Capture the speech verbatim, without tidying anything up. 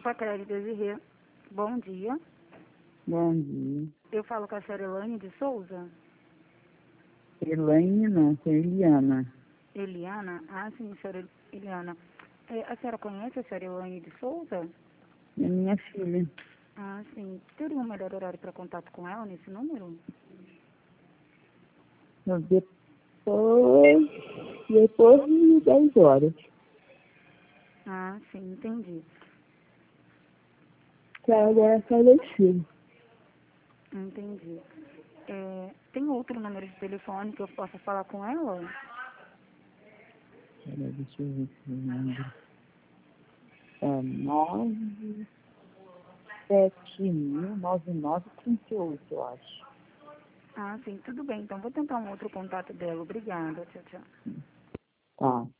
Infotel Desirê. Bom dia. Bom dia. Eu falo com a senhora Elaine de Souza. Elaine não, sou Eliana. Eliana? Ah, sim, senhora Eliana. É, a senhora conhece a senhora Elaine de Souza? É minha filha. Ah, sim. Teria um melhor horário para contato com ela nesse número? Então, depois, depois de dez horas. Ah, sim, entendi. Que ela agora é falecida. Entendi. É, tem outro número de telefone que eu possa falar com ela? Peraí, deixa eu ver se eu lembro. É nove sete mil nove nove trinta e oito, eu acho. Ah, sim, tudo bem. Então vou tentar um outro contato dela. Obrigada. Tchau, tchau. Tá.